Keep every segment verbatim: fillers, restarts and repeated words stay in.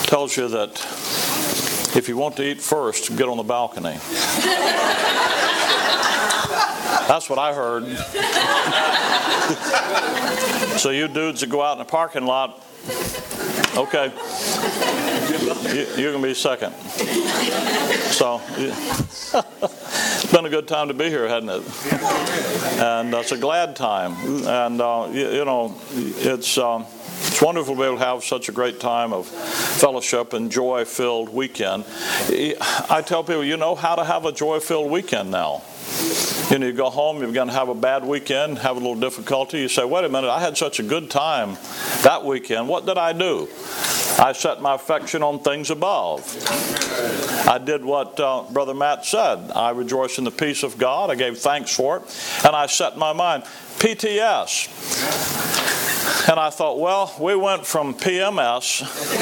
tells you that if you want to eat first, get on the balcony. That's what I heard. So you dudes that go out in the parking lot, okay, you, you're going to be second. So it's been a good time to be here, hasn't it? And uh, it's a glad time. And, uh, you, you know, it's... Um, It's wonderful to be able to have such a great time of fellowship and joy-filled weekend. I tell people, you know how to have a joy-filled weekend now. You know, you go home, you're going to have a bad weekend, have a little difficulty. You say, wait a minute, I had such a good time that weekend. What did I do? I set my affection on things above. I did what uh, Brother Matt said. I rejoiced in the peace of God. I gave thanks for it. And I set my mind. P T S. And I thought, well, we went from P M S.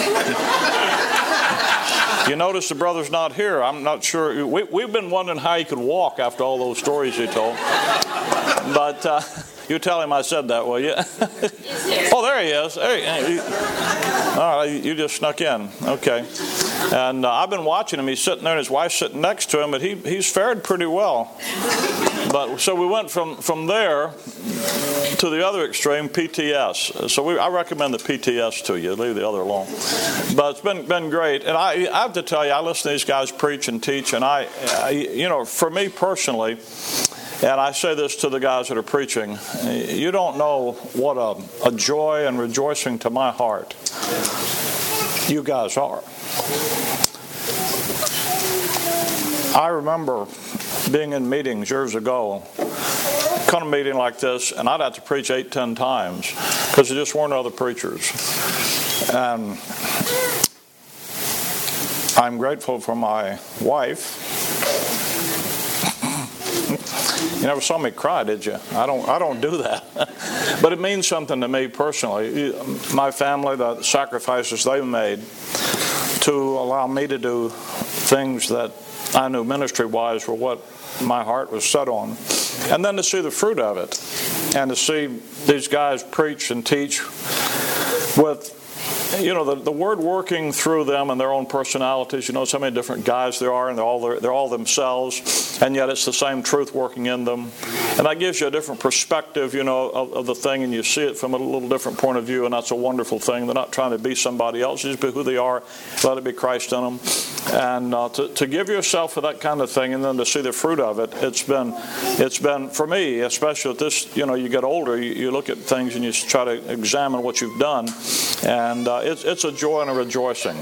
You notice the brother's not here. I'm not sure. We, we've been wondering how he could walk after all those stories he told. But uh, you tell him I said that, will you? Oh, there he is. There he, he, all right, you just snuck in. Okay. And uh, I've been watching him. He's sitting there and his wife's sitting next to him, but he, he's fared pretty well. But so we went from, from there to the other extreme, P T S. So we, I recommend the P T S to you. Leave the other alone. But it's been been great. And I, I have to tell you, I listen to these guys preach and teach. And I, I, you know, for me personally, and I say this to the guys that are preaching, you don't know what a, a joy and rejoicing to my heart you guys are. I remember being in meetings years ago, kind of meeting like this, and I'd have to preach eight, ten times because there just weren't other preachers. And I'm grateful for my wife. You never saw me cry, did you? I don't. I don't do that. But it means something to me personally. My family, the sacrifices they've made to allow me to do things that I knew ministry-wise were what my heart was set on. And then to see the fruit of it. And to see these guys preach and teach with, you know, the, the word working through them and their own personalities. You know, so many different guys there are, and they're all, they're, they're all themselves. And yet it's the same truth working in them. And that gives you a different perspective, you know, of, of the thing. And you see it from a little different point of view. And that's a wonderful thing. They're not trying to be somebody else. Just be who they are. Let it be Christ in them. And uh, to, to give yourself for that kind of thing, and then to see the fruit of it, it's been, it's been for me, especially at this, you know, you get older, you, you look at things and you try to examine what you've done, and uh, it's it's a joy and a rejoicing.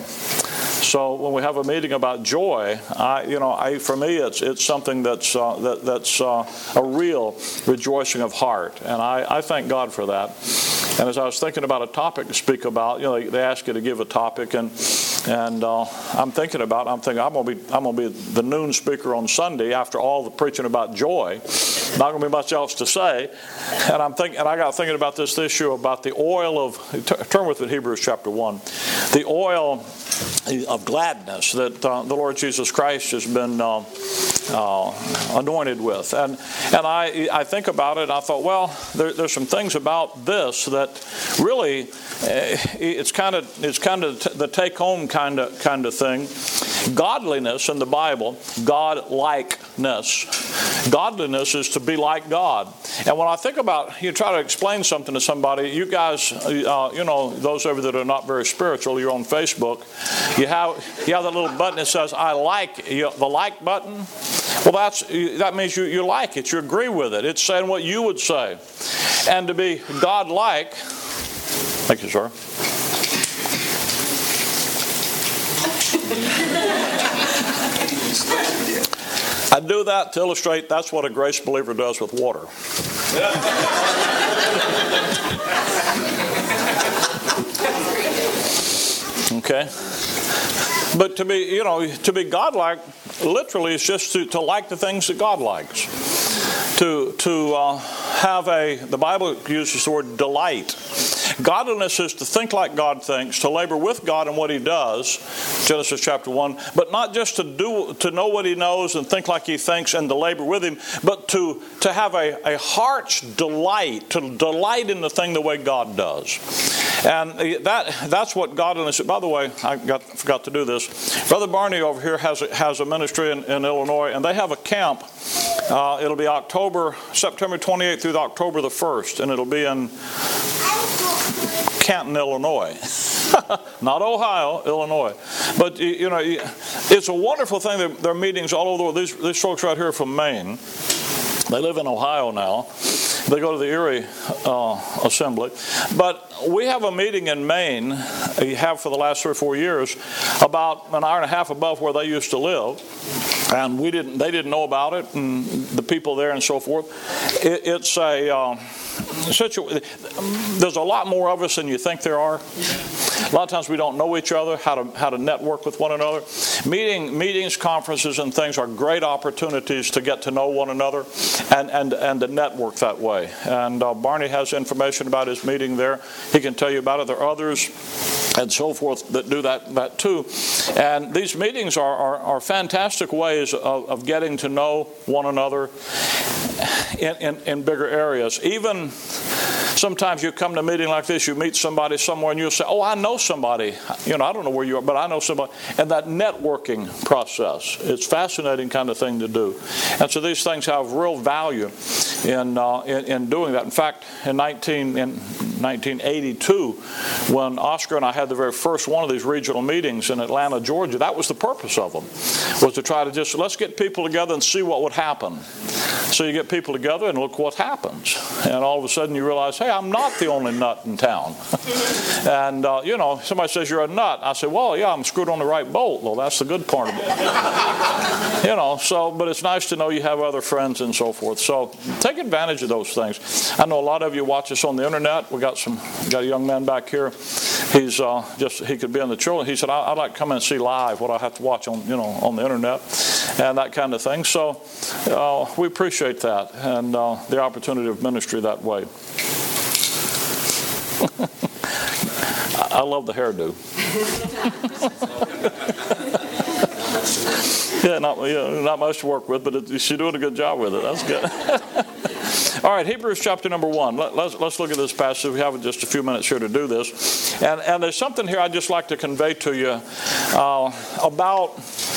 So when we have a meeting about joy, I, you know, I, for me, it's it's something that's uh, that that's uh, a real rejoicing of heart, and I, I thank God for that. And as I was thinking about a topic to speak about, you know, they, they ask you to give a topic, and and uh, I'm thinking about, I'm thinking I'm gonna be I'm gonna be the noon speaker on Sunday after all the preaching about joy. Not gonna be much else to say, and I'm thinking, and I got thinking about this issue about the oil of. Turn with me to Hebrews chapter one, the oil of gladness that uh, the Lord Jesus Christ has been uh, uh, anointed with, and and I I think about it. And I thought, well, there, there's some things about this that really uh, it's kind of it's kind of t- the take home kind of kind of thing. Godliness in the Bible, God-likeness. Godliness is to be like God. And when I think about, you try to explain something to somebody, you guys, uh, you know, those of you that are not very spiritual, you're on Facebook, you have you have that little button that says, I like, you know, the like button. Well, that's that means you, you like it, you agree with it. It's saying what you would say. And to be God-like, thank you, sir. I do that to illustrate that's what a grace believer does with water. Okay? But to be, you know, to be God-like, literally is just to, to like the things that God likes. To, to uh, have a, the Bible uses the word delight. Godliness is to think like God thinks, to labor with God in what He does, Genesis chapter one, but not just to do to know what He knows and think like He thinks and to labor with Him, but to, to have a, a heart's delight, to delight in the thing the way God does. And that that's what godliness is. By the way, I got, forgot to do this. Brother Barney over here has a, has a ministry in, in Illinois, and they have a camp. Uh, it'll be October, September twenty-eighth through October the first, and it'll be in Canton, Illinois. Not Ohio, Illinois. But, you know, it's a wonderful thing. There, there are meetings all over the world. These, these folks right here are from Maine. They live in Ohio now. They go to the Erie uh, Assembly. But we have a meeting in Maine, we have for the last three or four years, about an hour and a half above where they used to live. And we didn't, they didn't know about it, and the people there and so forth. It, it's a... Uh, Such a, there's a lot more of us than you think there are. A lot of times we don't know each other, how to how to network with one another. Meeting, meetings, conferences, and things are great opportunities to get to know one another and, and, and to network that way. And uh, Barney has information about his meeting there. He can tell you about it. There are others and so forth that do that, that too. And these meetings are, are, are fantastic ways of, of getting to know one another in, in, in bigger areas. Even sometimes you come to a meeting like this, you meet somebody somewhere and you'll say, oh, I know somebody. You know, I don't know where you are, but I know somebody. And that networking process, it's a fascinating kind of thing to do. And so these things have real value in uh, in, in doing that. In fact, in nineteen in nineteen eighty-two, when Oscar and I had the very first one of these regional meetings in Atlanta, Georgia, that was the purpose of them, was to try to just, let's get people together and see what would happen. So you get people together and look what happens. And all of a sudden you realize, hey, I'm not the only nut in town. And, uh, you know, somebody says you're a nut. I say, well, yeah, I'm screwed on the right bolt. Well, that's the good part of it. You know, so, but it's nice to know you have other friends and so forth. So take advantage of those things. I know a lot of you watch us on the internet. We got some, got a young man back here. He's uh, just, he could be in the children. He said, I'd like to come in and see live what I have to watch on, you know, on the internet and that kind of thing. So uh, we appreciate that and uh, the opportunity of ministry that way. I love the hairdo. yeah, not you know, not much to work with, but it, she's doing a good job with it. That's good. All right, Hebrews chapter number one. Let, let's, let's look at this passage. We have just a few minutes here to do this. And, and there's something here I'd just like to convey to you uh, about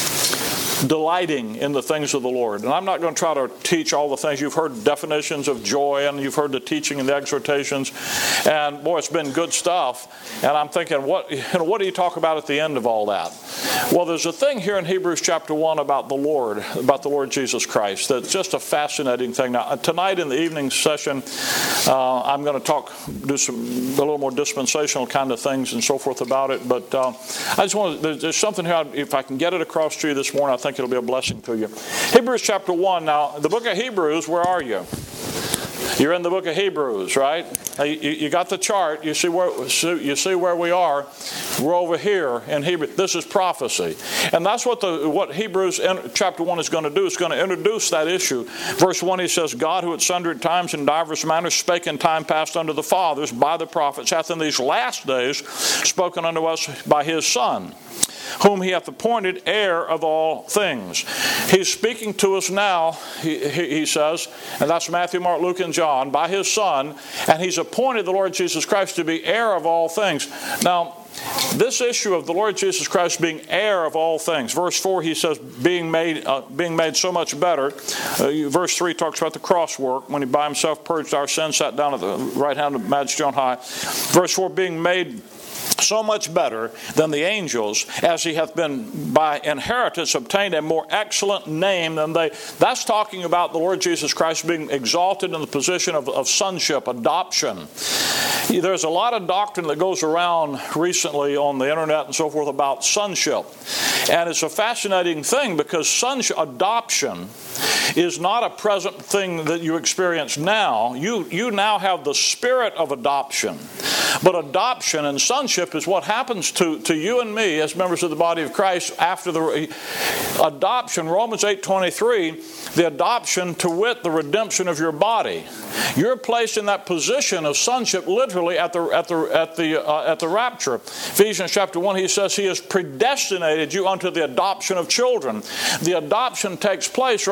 delighting in the things of the Lord. And I'm not going to try to teach all the things. You've heard definitions of joy, and you've heard the teaching and the exhortations. And boy, it's been good stuff. And I'm thinking, what, you know, what do you talk about at the end of all that? Well, there's a thing here in Hebrews chapter one about the Lord, about the Lord Jesus Christ, that's just a fascinating thing. Now, tonight in the evening session, uh, I'm going to talk, do some a little more dispensational kind of things and so forth about it. But uh, I just want to, there's, there's something here, if I can get it across to you this morning, I think it'll be a blessing to you. Hebrews chapter one. Now, the book of Hebrews, where are you? You're in the book of Hebrews, right? You, you got the chart. You see where you see where we are. We're over here in Hebrew. This is prophecy, and that's what the what Hebrews chapter one is going to do. It's going to introduce that issue. Verse one, he says, "God, who at sundry times and divers manners spake in time past unto the fathers by the prophets, hath in these last days spoken unto us by his Son, whom he hath appointed heir of all things." He's speaking to us now, he, he, he says, and that's Matthew, Mark, Luke, and John, by his Son, and he's appointed the Lord Jesus Christ to be heir of all things. Now, this issue of the Lord Jesus Christ being heir of all things. Verse four, he says, being made uh, being made so much better. Uh, verse three talks about the cross work, when he by himself purged our sins, sat down at the right hand of Majesty on high. Verse four, being made so much better than the angels, as he hath been by inheritance obtained a more excellent name than they. That's talking about the Lord Jesus Christ being exalted in the position of, of sonship, adoption. There's a lot of doctrine that goes around recently on the internet and so forth about sonship. And it's a fascinating thing, because sonship, adoption, is not a present thing that you experience now. You, you now have the spirit of adoption. But adoption and sonship is what happens to, to you and me as members of the body of Christ after the adoption. Romans eight twenty-three, the adoption, to wit, the redemption of your body. You're placed in that position of sonship literally at the at the at the uh, at the rapture. Ephesians chapter one, he says he has predestinated you unto the adoption of children. The adoption takes place right here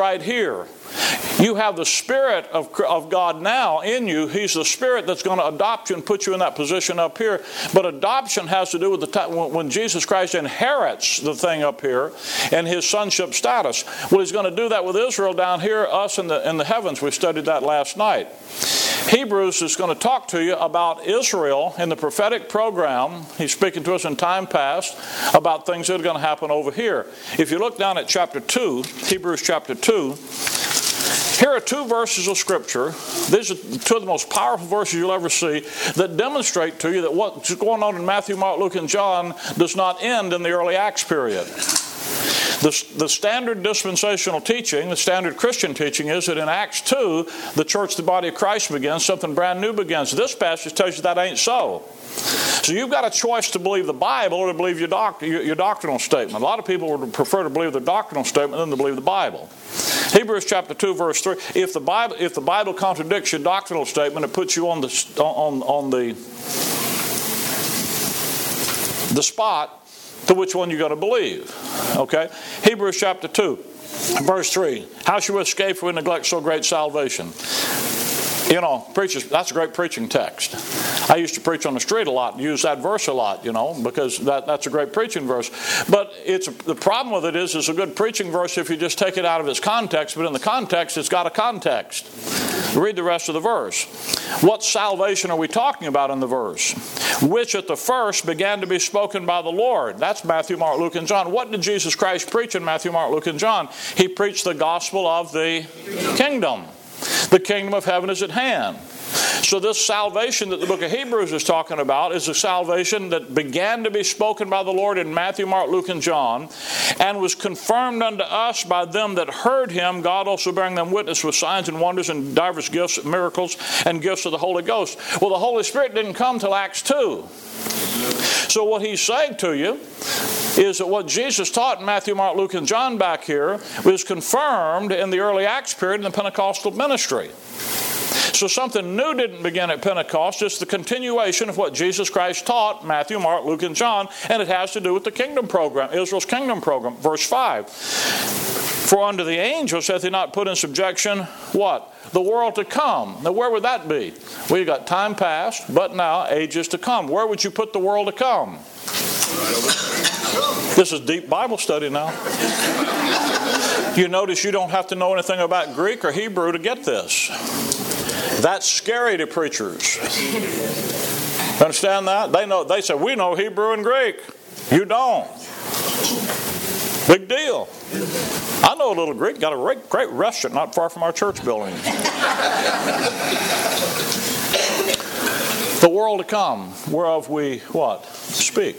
here. You have the Spirit of, of God now in you. He's the Spirit that's going to adopt you and put you in that position up here. But adoption has to do with the time when Jesus Christ inherits the thing up here and His sonship status. Well, He's going to do that with Israel down here, us in the, in the heavens. We studied that last night. Hebrews is going to talk to you about Israel in the prophetic program. He's speaking to us in time past about things that are going to happen over here. If you look down at chapter two, Hebrews chapter two, here are two verses of Scripture. These are two of the most powerful verses you'll ever see that demonstrate to you that what's going on in Matthew, Mark, Luke, and John does not end in the early Acts period. The, the standard dispensational teaching, the standard Christian teaching is that in Acts two, the church, the body of Christ begins, something brand new begins. This passage tells you that ain't so. So you've got a choice to believe the Bible or to believe your, doc, your, your doctrinal statement. A lot of people would prefer to believe the doctrinal statement than to believe the Bible. Hebrews chapter two, verse three. If the Bible, if the Bible contradicts your doctrinal statement, it puts you on the on on the the spot to which one you got to believe. Okay, Hebrews chapter two, verse three. How shall we escape if we neglect so great salvation? You know, preachers, that's a great preaching text. I used to preach on the street a lot and use that verse a lot, you know, because that, that's a great preaching verse. But it's the problem with it is it's a good preaching verse if you just take it out of its context, but in the context, it's got a context. Read the rest of the verse. What salvation are we talking about in the verse? Which at the first began to be spoken by the Lord. That's Matthew, Mark, Luke, and John. What did Jesus Christ preach in Matthew, Mark, Luke, and John? He preached the gospel of the kingdom. The kingdom of heaven is at hand. So this salvation that the book of Hebrews is talking about is a salvation that began to be spoken by the Lord in Matthew, Mark, Luke, and John, and was confirmed unto us by them that heard Him, God also bearing them witness with signs and wonders and divers gifts, miracles, and gifts of the Holy Ghost. Well, the Holy Spirit didn't come till Acts two. So what he's saying to you is that what Jesus taught in Matthew, Mark, Luke, and John back here was confirmed in the early Acts period in the Pentecostal ministry. So something new didn't begin at Pentecost. It's the continuation of what Jesus Christ taught, Matthew, Mark, Luke, and John, and it has to do with the kingdom program, Israel's kingdom program. Verse five. For unto the angels hath He not put in subjection, what? The world to come. Now where would that be? Well, you got time past, but now ages to come. Where would you put the world to come? This is deep Bible study now. You notice you don't have to know anything about Greek or Hebrew to get this. That's scary to preachers. Understand that? They know. They say, we know Hebrew and Greek. You don't. Big deal. I know a little Greek. Got a great restaurant not far from our church building. The world to come, whereof we, what? Speak.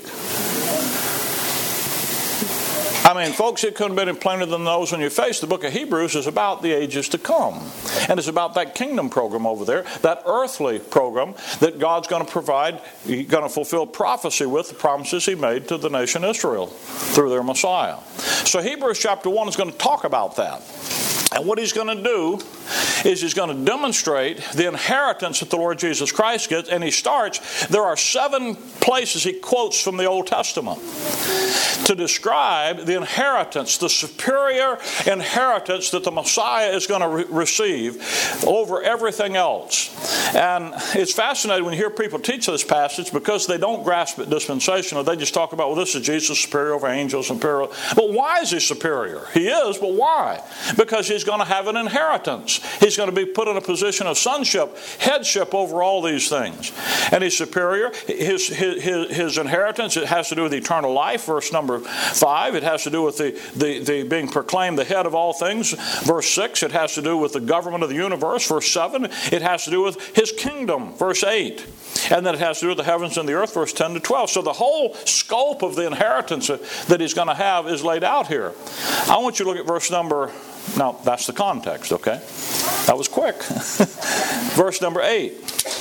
I mean, folks, it couldn't have been plainer than the nose on your face. The book of Hebrews is about the ages to come. And it's about that kingdom program over there, that earthly program that God's going to provide, He's going to fulfill prophecy with the promises He made to the nation Israel through their Messiah. So Hebrews chapter one is going to talk about that. And what he's going to do is he's going to demonstrate the inheritance that the Lord Jesus Christ gets. And he starts, there are seven places he quotes from the Old Testament to describe the inheritance, the superior inheritance that the Messiah is going to re- receive over everything else. And it's fascinating when you hear people teach this passage because they don't grasp it dispensational. They just talk about, well, this is Jesus superior over angels, superior. But why is he superior? He is, but why? Because he's going to have an inheritance. He's going to be put in a position of sonship, headship over all these things. And he's superior. His, his, his, his inheritance, it has to do with eternal life, verse number five. It has to do with the, the, the being proclaimed the head of all things, verse six. It has to do with the government of the universe, verse seven. It has to do with his kingdom, verse eight. And then it has to do with the heavens and the earth, verse ten to twelve. So the whole scope of the inheritance that he's going to have is laid out here. I want you to look at verse number... Now, that's the context, okay? That was quick. Verse number eight.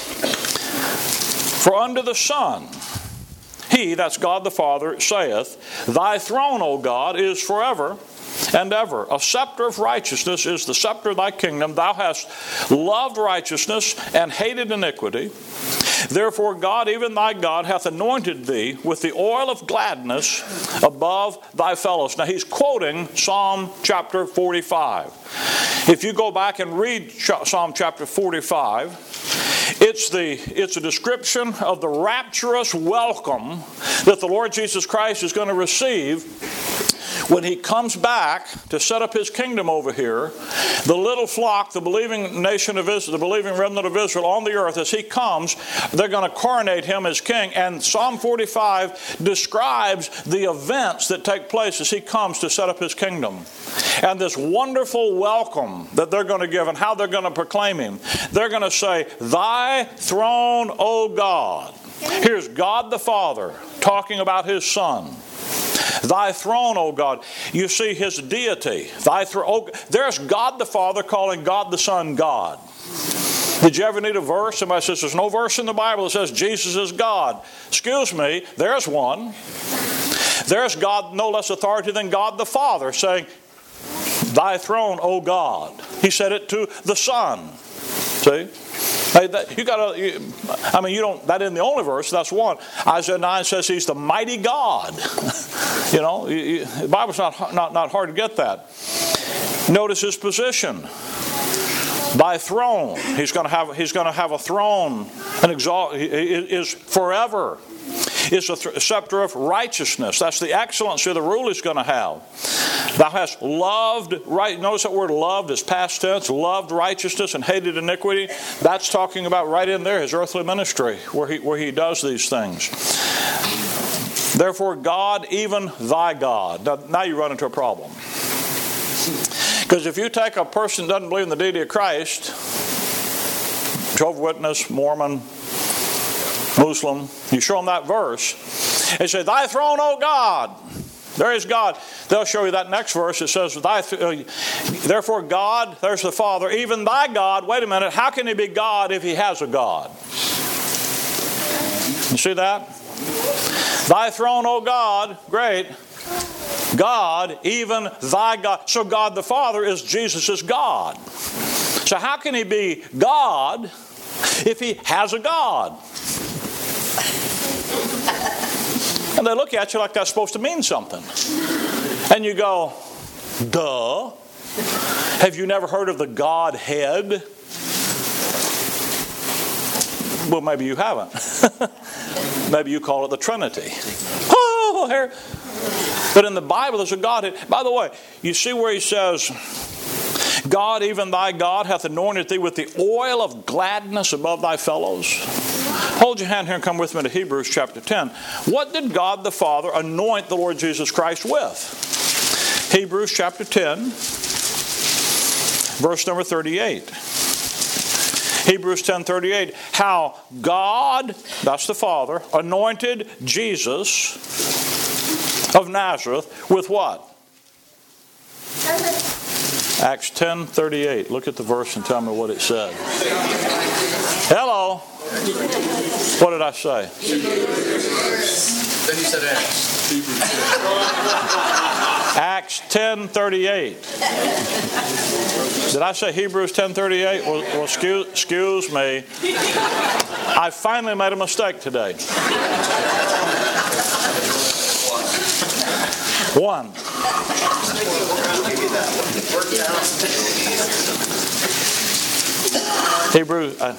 For unto the Son, He, that's God the Father, saith, Thy throne, O God, is forever and ever. A scepter of righteousness is the scepter of thy kingdom. Thou hast loved righteousness and hated iniquity. Therefore God, even thy God, hath anointed thee with the oil of gladness above thy fellows. Now he's quoting Psalm chapter forty-five. If you go back and read Psalm chapter forty-five, it's the it's a description of the rapturous welcome that the Lord Jesus Christ is going to receive when he comes back to set up his kingdom over here. The little flock, the believing nation of Israel, the believing remnant of Israel on the earth, as he comes, they're going to coronate him as king. And Psalm forty-five describes the events that take place as he comes to set up his kingdom. And this wonderful welcome that they're going to give and how they're going to proclaim him. They're going to say, "Thy throne, O God." Here's God the Father talking about his Son. Thy throne, O God. You see his deity. Thy throne. Oh, there's God the Father calling God the Son God. Did you ever need a verse? Somebody says there's no verse in the Bible that says Jesus is God. Excuse me, there's one. There's God, no less authority than God the Father, saying, "Thy throne, O God." He said it to the Son. See? Hey, that, you got to. I mean, you don't. That isn't the only verse. That's one. Isaiah nine says He's the mighty God. You know, you, you, the Bible's not not not hard to get that. Notice His position. Thy throne. He's going to have. He's going to have a throne, an exalt. Is forever. Is a th- scepter of righteousness. That's the excellency of the rule He's going to have. Thou hast loved right. Notice that word "loved" is past tense. Loved righteousness and hated iniquity. That's talking about right in there His earthly ministry, where he where he does these things. Therefore, God, even thy God. Now, now you run into a problem. Because if you take a person that doesn't believe in the deity of Christ, Jehovah's Witness, Mormon, Muslim, you show them that verse, and say, "Thy throne, O God." There is God. They'll show you that next verse. It says, Thy th- uh, "Therefore God," there's the Father, "even thy God." Wait a minute. How can He be God if He has a God? You see that? "Thy throne, O God." Great. God, even thy God. So God the Father is Jesus' God. So how can He be God if He has a God? And they look at you like that's supposed to mean something. And you go, duh. Have you never heard of the Godhead? Well, maybe you haven't. Maybe you call it the Trinity. Oh, here. But in the Bible, there's a Godhead. By the way, you see where he says, "God, even thy God, hath anointed thee with the oil of gladness above thy fellows." Hold your hand here and come with me to Hebrews chapter ten. What did God the Father anoint the Lord Jesus Christ with? Hebrews chapter ten, verse number thirty-eight. Hebrews ten thirty-eight. How God, that's the Father, anointed Jesus of Nazareth with what? Acts ten thirty-eight. Look at the verse and tell me what it said. Hello. What did I say? Then you said Acts. Acts ten thirty-eight. Did I say Hebrews ten thirty-eight? Well, well excuse, excuse me. I finally made a mistake today. One. Hebrews. Uh,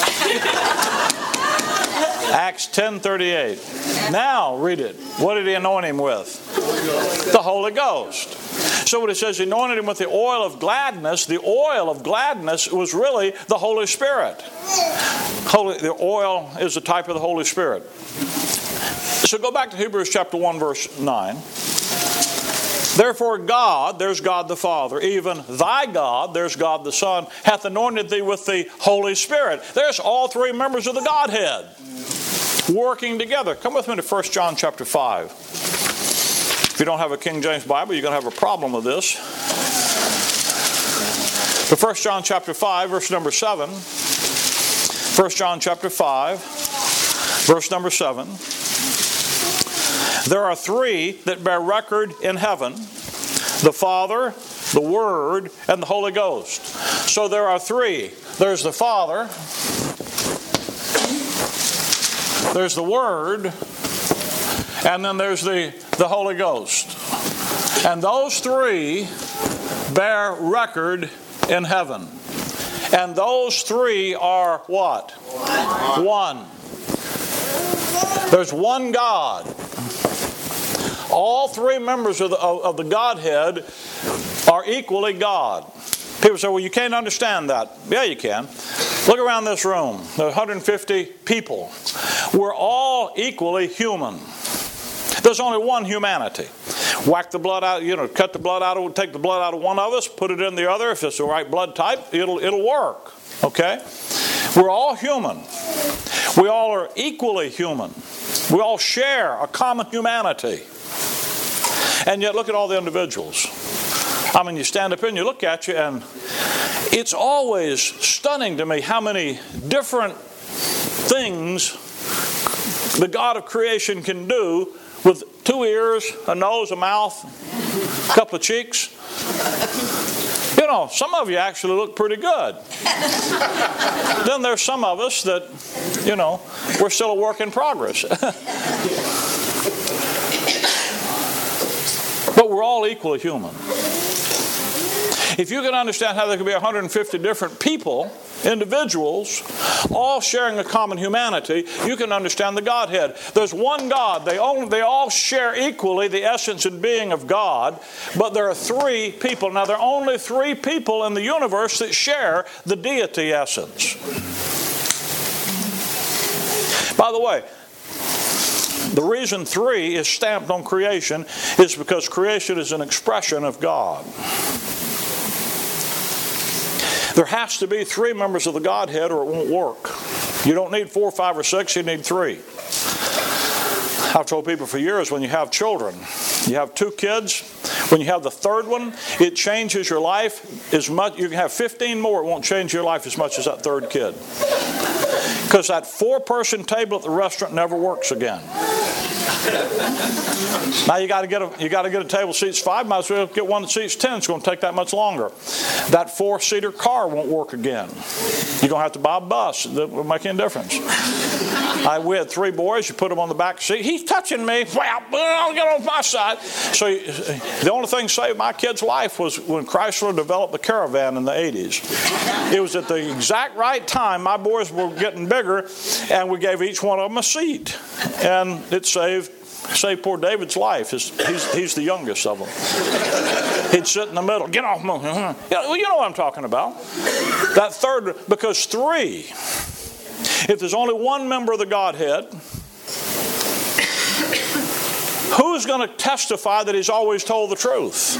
Acts ten thirty-eight. Now read it. What did He anoint him with? The Holy Ghost. So what it says, He anointed him with the oil of gladness. The oil of gladness was really the Holy Spirit. Holy, the oil is a type of the Holy Spirit. So go back to Hebrews chapter one, verse nine. Therefore God, there's God the Father, even thy God, there's God the Son, hath anointed thee with the Holy Spirit. There's all three members of the Godhead working together. Come with me to First John chapter five. If you don't have a King James Bible, you're going to have a problem with this. But First John chapter five, verse number seven. First John chapter five, verse number seven. There are three that bear record in heaven: the Father, the Word, and the Holy Ghost. So there are three. There's the Father. there's the Word, and then there's the, the Holy Ghost. And those three bear record in heaven. And those three are what? One. There's one God. All three members of the, of, of the Godhead are equally God. People say, well, you can't understand that. Yeah, you can. Look around this room. There are one hundred fifty people. We're all equally human. There's only one humanity. Whack the blood out, you know, cut the blood out of, take the blood out of one of us, put it in the other. If it's the right blood type, it'll it'll work. Okay? We're all human. We all are equally human. We all share a common humanity. And yet look at all the individuals. I mean, you stand up here and you look at you, and it's always stunning to me how many different things the God of creation can do with two ears, a nose, a mouth, a couple of cheeks. You know, some of you actually look pretty good. Then there's some of us that, you know, we're still a work in progress. But we're all equally human. If you can understand how there can be one hundred fifty different people, individuals, all sharing a common humanity, you can understand the Godhead. There's one God. They all, they all share equally the essence and being of God, but there are three people. Now, there are only three people in the universe that share the deity essence. By the way, the reason three is stamped on creation is because creation is an expression of God. There has to be three members of the Godhead or it won't work. You don't need four, five, or six. You need three. I've told people for years, when you have children, you have two kids. When you have the third one, it changes your life as much. You can have fifteen more. It won't change your life as much as that third kid. Because that four-person table at the restaurant never works again. Now you got to get a you got to get a table that seats five. Might as well get one that seats ten. It's going to take that much longer. That four-seater car won't work again. You're going to have to buy a bus. That won't make any difference. I we had three boys. You put them on the back seat. He's touching me. Well, I'll get on my side. So the only thing saved my kid's life was when Chrysler developed the Caravan in the eighties. It was at the exact right time. My boys were getting bigger, and we gave each one of them a seat, and it saved. Saved poor David's life. He's, he's, he's the youngest of them. He'd sit in the middle. Get off. You know, you know what I'm talking about. That third, because three, if there's only one member of the Godhead, who's going to testify that he's always told the truth?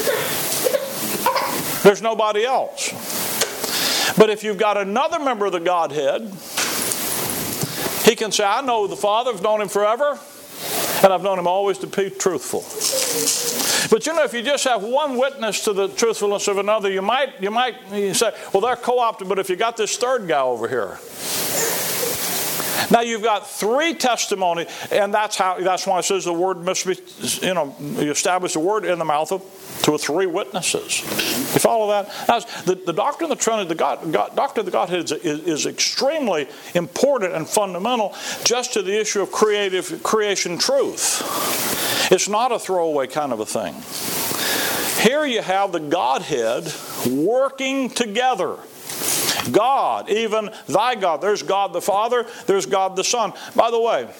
There's nobody else. But if you've got another member of the Godhead, he can say, I know the Father, I've known him forever. And I've known him always to be truthful. But you know, if you just have one witness to the truthfulness of another, you might you might you say, well, they're co-opted, but if you got this third guy over here. Now you've got three testimony, and that's how that's why it says the word must be, you know, you establish the word in the mouth of two or three witnesses. You follow that? Now, the, the doctrine of the Trinity, the God, God, doctrine of the Godhead is, is, is extremely important and fundamental just to the issue of creative creation truth. It's not a throwaway kind of a thing. Here you have the Godhead working together. God, even thy God. There's God the Father, there's God the Son. By the way,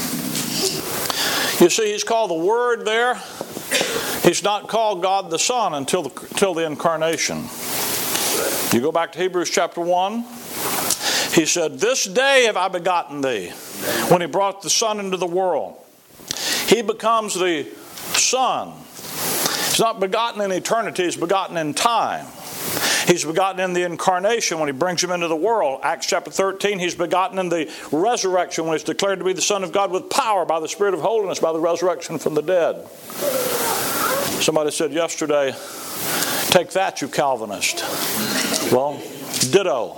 you see he's called the Word there. He's not called God the Son until the, until the incarnation. You go back to Hebrews chapter one. He said, this day have I begotten thee. When he brought the Son into the world. He becomes the Son. He's not begotten in eternity, he's begotten in time. He's begotten in the incarnation when he brings him into the world. Acts chapter thirteen, he's begotten in the resurrection when he's declared to be the Son of God with power by the Spirit of holiness, by the resurrection from the dead. Somebody said yesterday, take that, you Calvinist. Well, ditto.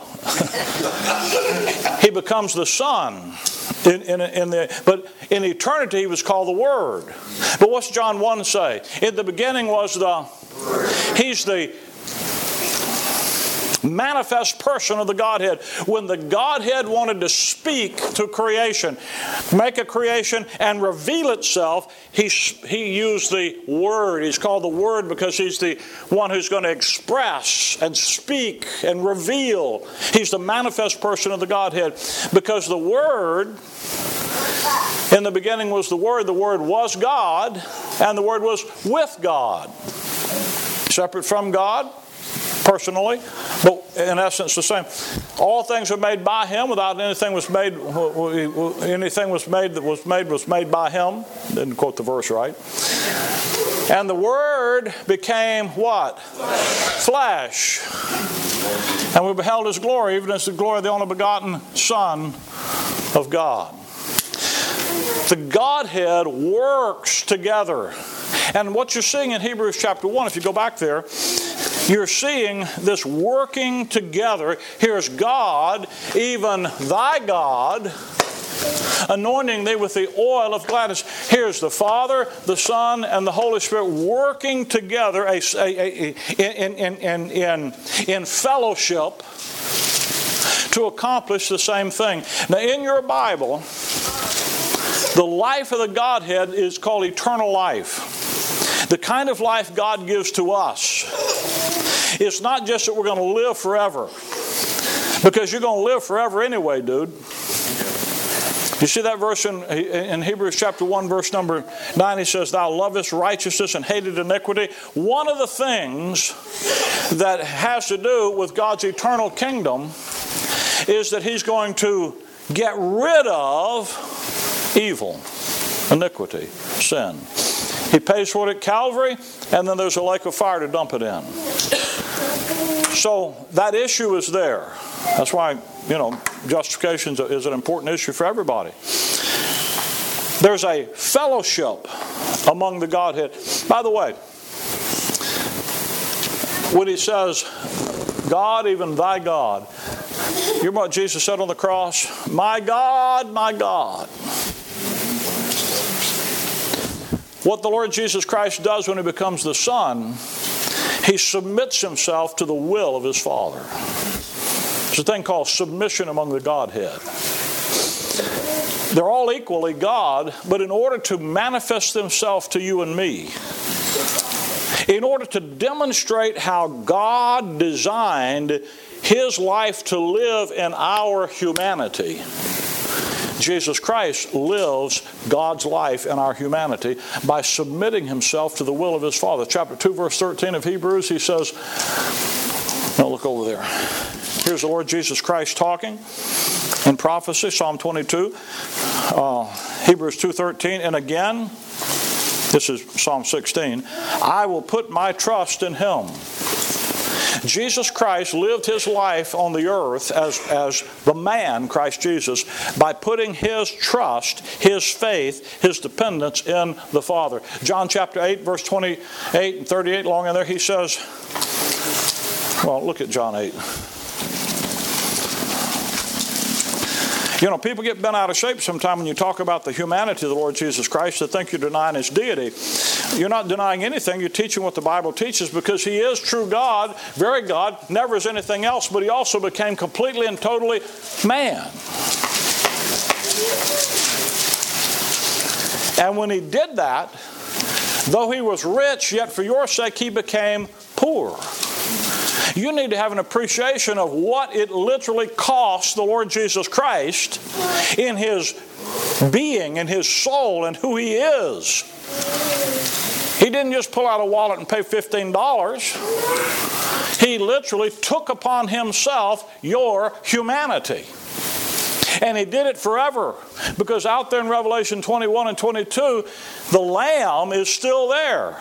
He becomes the Son. In, in, in the, but in eternity he was called the Word. But what's John one say? In the beginning was the, he's the manifest person of the Godhead. When the Godhead wanted to speak to creation, make a creation and reveal itself, he, he used the Word. He's called the Word because he's the one who's going to express and speak and reveal. He's the manifest person of the Godhead because the Word, in the beginning was the Word, the Word was God, and the Word was with God. Separate from God, personally, but in essence the same. All things were made by Him. Without anything was made, anything was made that was made was made by Him. Didn't quote the verse right. And the Word became what? Flesh. And we beheld His glory, even as the glory of the only begotten Son of God. The Godhead works together. And what you're seeing in Hebrews chapter one, if you go back there, you're seeing this working together. Here's God, even thy God, anointing thee with the oil of gladness. Here's the Father, the Son, and the Holy Spirit working together a, a, a, in, in, in, in, in fellowship to accomplish the same thing. Now, in your Bible, the life of the Godhead is called eternal life. The kind of life God gives to us. It's not just that we're going to live forever. Because you're going to live forever anyway, dude. You see that verse in, in Hebrews chapter one, verse number nine? He says, Thou lovest righteousness and hated iniquity. One of the things that has to do with God's eternal kingdom is that He's going to get rid of evil, iniquity, sin. He pays for it at Calvary, and then there's a lake of fire to dump it in. So that issue is there. That's why, you know, justification is an important issue for everybody. There's a fellowship among the Godhead. By the way, when he says, God, even thy God, you remember what Jesus said on the cross? My God, my God. What the Lord Jesus Christ does when He becomes the Son, He submits Himself to the will of His Father. There's a thing called submission among the Godhead. They're all equally God, but in order to manifest themselves to you and me, in order to demonstrate how God designed His life to live in our humanity, Jesus Christ lives God's life in our humanity by submitting Himself to the will of His Father. Chapter two, verse thirteen of Hebrews, he says, now look over there. Here's the Lord Jesus Christ talking in prophecy, Psalm twenty-two, uh, Hebrews two thirteen, and again, this is Psalm sixteen, I will put my trust in Him. Jesus Christ lived His life on the earth as, as the man, Christ Jesus, by putting His trust, His faith, His dependence in the Father. John chapter eight, verse twenty-eight and thirty-eight, along in there, he says, well, look at John eight. You know, people get bent out of shape sometimes when you talk about the humanity of the Lord Jesus Christ. They think you're denying His deity. You're not denying anything. You're teaching what the Bible teaches because He is true God, very God, never is anything else, but He also became completely and totally man. And when He did that, though He was rich, yet for your sake He became poor. You need to have an appreciation of what it literally cost the Lord Jesus Christ in His being, in His soul, and who He is. He didn't just pull out a wallet and pay fifteen dollars. He literally took upon Himself your humanity. And He did it forever. Because out there in Revelation twenty-one and twenty-two, the Lamb is still there.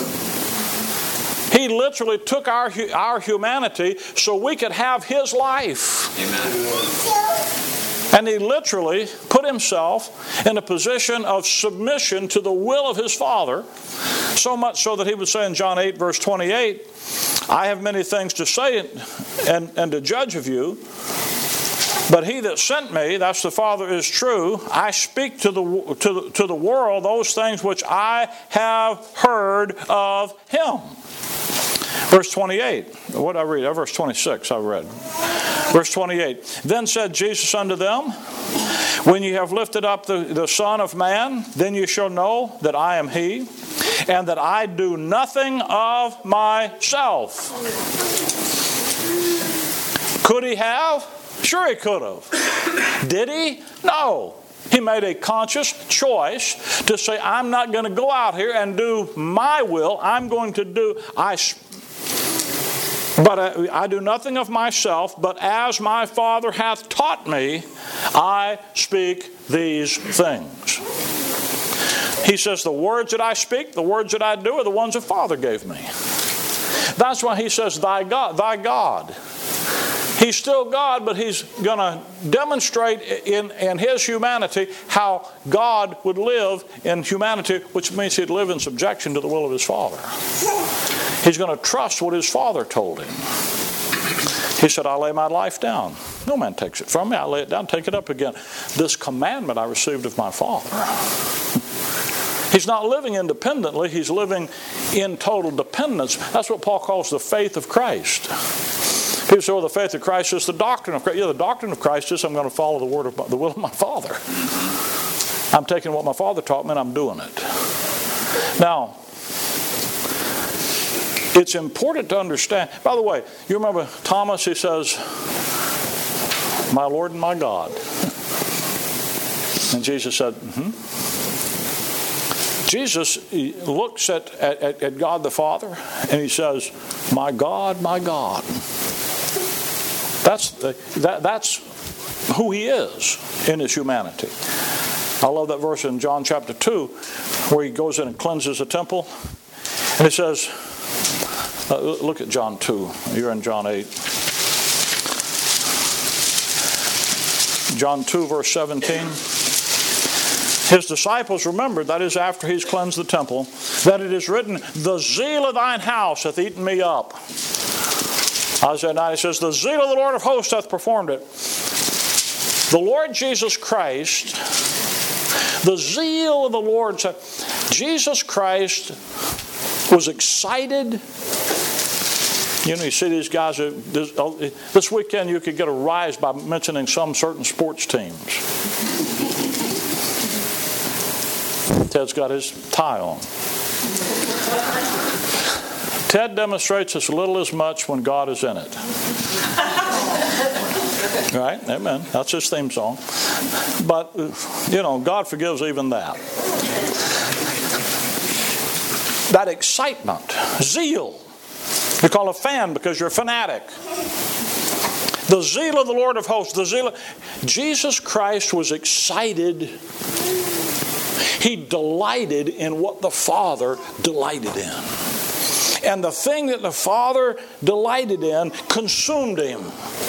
He literally took our, our humanity so we could have His life. Amen. And He literally put Himself in a position of submission to the will of His Father, so much so that He would say in John eight, verse twenty-eight, I have many things to say and, and to judge of you, but He that sent me, that's the Father, is true. I speak to the, to the, to the world those things which I have heard of Him. Verse twenty-eight. What did I read? Verse twenty-six I read. Verse twenty-eight. Then said Jesus unto them, when you have lifted up the, the Son of Man, then you shall know that I am He, and that I do nothing of myself. Could He have? Sure He could have. Did He? No. He made a conscious choice to say, I'm not going to go out here and do my will. I'm going to do, I, but I, I do nothing of myself, but as my Father hath taught me, I speak these things. He says, the words that I speak, the words that I do are the ones the Father gave me. That's why He says, thy God, thy God. He's still God, but He's going to demonstrate in, in His humanity how God would live in humanity, which means He'd live in subjection to the will of His Father. He's going to trust what His Father told Him. He said, I lay my life down. No man takes it from me. I lay it down, take it up again. This commandment I received of my Father. He's not living independently. He's living in total dependence. That's what Paul calls the faith of Christ. People say, well, the faith of Christ is the doctrine of Christ. Yeah, the doctrine of Christ is I'm going to follow the word of my, the will of my Father. I'm taking what my Father taught me and I'm doing it. Now, it's important to understand. By the way, you remember Thomas, he says, my Lord and my God. And Jesus said, mm-hmm. Jesus looks at, at, at God the Father and He says, my God, my God. That's, that, that's who He is in His humanity. I love that verse in John chapter two where He goes in and cleanses the temple. And He says, uh, look at John two. You're in John eight. John two verse seventeen. His disciples remembered, that is after He's cleansed the temple, that it is written, the zeal of thine house hath eaten me up. Isaiah nine says, the zeal of the Lord of hosts hath performed it. The Lord Jesus Christ, the zeal of the Lord, Jesus Christ was excited. You know, you see these guys, this, this weekend you could get a rise by mentioning some certain sports teams. Ted's got his tie on. Ted demonstrates as little as much when God is in it. Right? Amen. That's his theme song. But, you know, God forgives even that. That excitement, zeal. You call a fan because you're a fanatic. The zeal of the Lord of hosts, the zeal of... Jesus Christ was excited. He delighted in what the Father delighted in. And the thing that the Father delighted in consumed Him.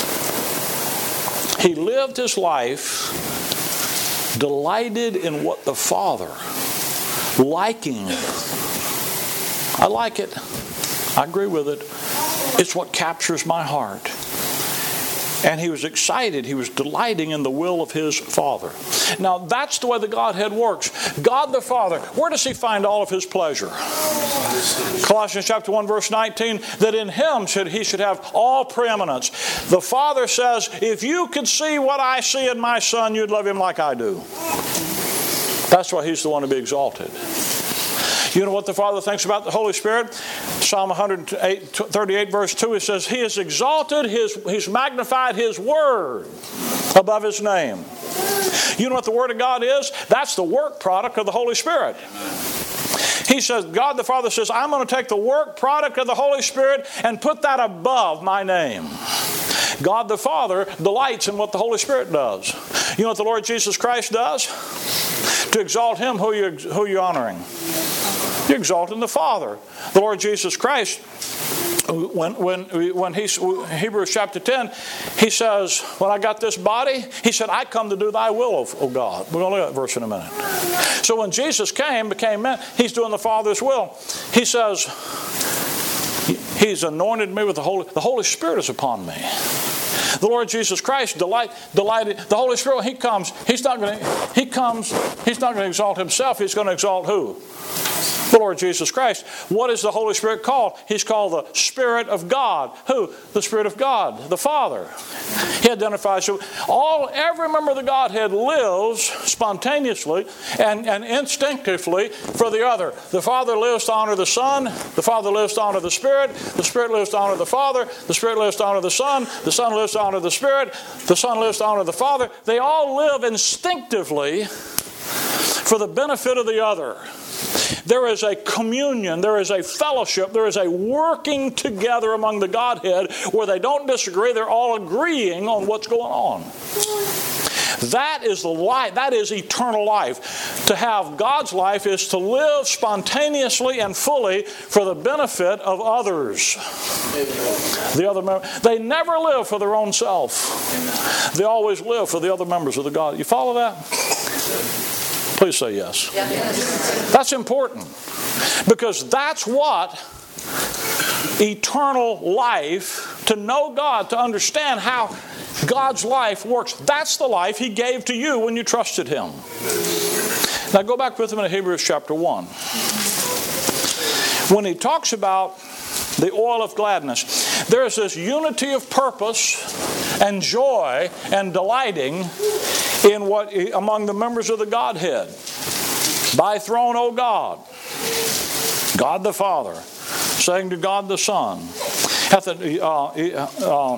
He lived His life delighted in what the Father, liking it. I like it. I agree with it. It's what captures my heart. And He was excited. He was delighting in the will of His Father. Now, that's the way the Godhead works. God the Father, where does He find all of His pleasure? Colossians chapter one, verse nineteen, that in Him should He should have all preeminence. The Father says, if you could see what I see in my Son, you'd love Him like I do. That's why He's the one to be exalted. You know what the Father thinks about the Holy Spirit? Psalm one thirty-eight verse two, it says, He has exalted, his, He's magnified His Word above His name. You know what the Word of God is? That's the work product of the Holy Spirit. He says, God the Father says, I'm going to take the work product of the Holy Spirit and put that above my name. God the Father delights in what the Holy Spirit does. You know what the Lord Jesus Christ does? To exalt Him, who are you, who are you honoring? You're exalting the Father. The Lord Jesus Christ, when when when he Hebrews chapter ten, He says, when I got this body, He said, I come to do thy will, O God. We're going to look at that verse in a minute. So when Jesus came, became man, He's doing the Father's will. He says, He's anointed me with the Holy, the Holy Spirit is upon me. The Lord Jesus Christ delight, delighted. The Holy Spirit, He comes. He's not going to. He comes. He's not going to exalt Himself. He's going to exalt who? The Lord Jesus Christ. What is the Holy Spirit called? He's called the Spirit of God. Who? The Spirit of God, the Father. He identifies. So all every member of the Godhead lives spontaneously and, and instinctively for the other. The Father lives to honor the Son. The Father lives to honor the Spirit. The Spirit lives to honor the Father. The Spirit lives to honor the Son. The Son lives to honor the Spirit. The Son lives to honor the Father. They all live instinctively for the benefit of the other. There is a communion, there is a fellowship, there is a working together among the Godhead where they don't disagree, they're all agreeing on what's going on. That is the life, that is eternal life. To have God's life is to live spontaneously and fully for the benefit of others. The other members, they never live for their own self. They always live for the other members of the God. You follow that? Please say yes. Yes. That's important because that's what eternal life, to know God, to understand how God's life works. That's the life He gave to you when you trusted Him. Now go back with Him to Hebrews chapter one. When he talks about the oil of gladness, there is this unity of purpose and joy and delighting in what among the members of the Godhead. Thy throne, O God, God the Father, saying to God the Son, hath a, uh, uh,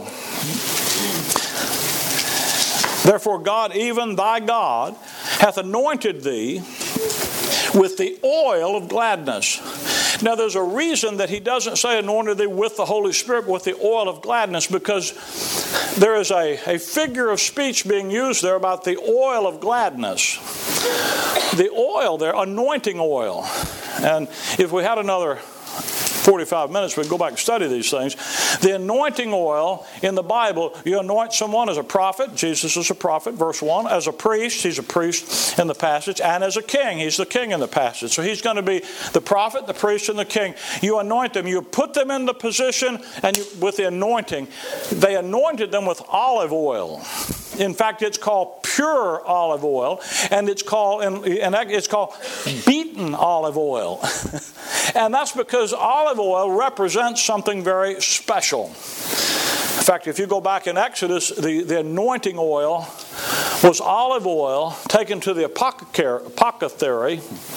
therefore God, even thy God, hath anointed thee with the oil of gladness. Now there's a reason that he doesn't say anointed thee with the Holy Spirit, but with the oil of gladness, because there is a, a figure of speech being used there about the oil of gladness. The oil there, anointing oil. And if we had another forty-five minutes, we'd go back and study these things. The anointing oil in the Bible, you anoint someone as a prophet. Jesus is a prophet, verse one. As a priest, he's a priest in the passage. And as a king, he's the king in the passage. So he's going to be the prophet, the priest, and the king. You anoint them. You put them in the position and you, with the anointing. They anointed them with olive oil. In fact, it's called pure olive oil, and it's called and it's called beaten olive oil. And that's because olive oil represents something very special. In fact, if you go back in Exodus, the, the anointing oil was olive oil taken to the apothecary,